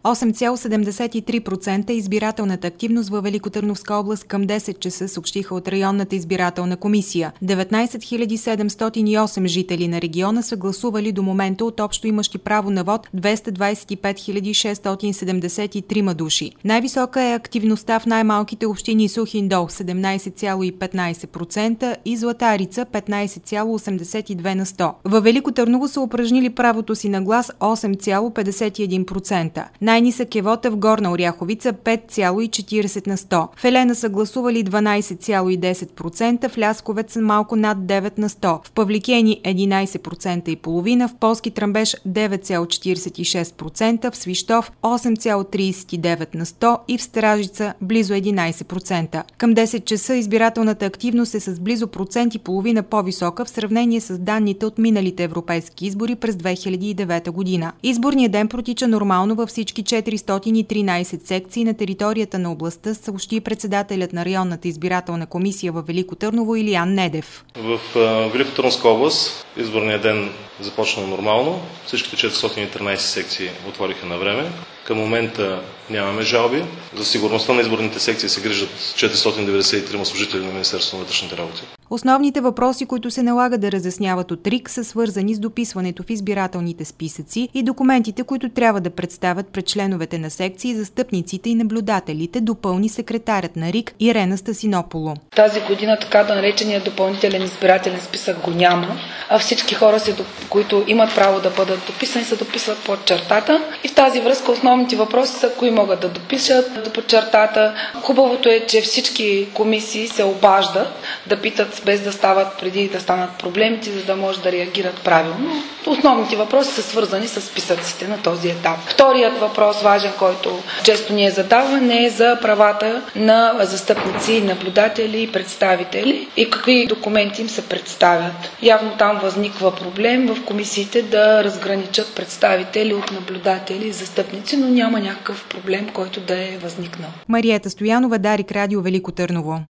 8,73% е избирателната активност във Великотърновска област към 10 часа, съобщиха от районната избирателна комисия. 19 708 жители на региона са гласували до момента от общо имащи право на вод 225 673 души. Най-висока е активността в най-малките общини Сухиндол 17,15% и Златарица 15,82 на 100. Във Велико Търново са упражнили правото си на глас 8,51%. Най-нисък е вота в Горна Оряховица 5,40 на 100. В Елена са гласували 12,10%, в Лясковец малко над 9 на 100. В Павликени 11,5%, в Полски Тръмбеш 9,46%, в Свищов 8,39 на 100 и в Стражица близо 11%. Към 10 часа избирателната активност е с близо 1,5% по-висока в сравнение с данните от миналите европейски избори през 2009 година. Изборният ден протича нормално във всички 413 секции на територията на областта, съобщи председателят на районната избирателна комисия във Велико Търново Илиян Недев. В Великотърновска област изборният ден започна нормално. Всичките 413 секции отвориха на време. Към момента нямаме жалби. За сигурността на изборните секции се грижат 493 служители на Министерството на вътрешните работи. Основните въпроси, които се налага да разясняват от РИК, са свързани с дописването в избирателните списъци и документите, които трябва да представят пред членовете на секции, застъпниците и наблюдателите, допълни секретарят на РИК Ирена Стасинополо. Тази година така да наречения допълнителен избирателен списък го няма, а всички хора, които имат право да бъдат дописани, се дописват под чертата. И в тази връзка основните въпроси са кои могат да допишат под чертата. Хубавото е, че всички комисии се обаждат да питат без да стават преди да станат проблемите, за да може да реагират правилно. Основните въпроси са свързани с списъците на този етап. Вторият въпрос, важен, който често ни е задаван, е за правата на застъпници, наблюдатели и представители и какви документи им се представят. Явно там възниква проблем в комисиите да разграничат представители от наблюдатели и застъпници, но няма някакъв проблем, който да е възникнал. Мариета Стоянова, Дарик Радио, Велико Търново.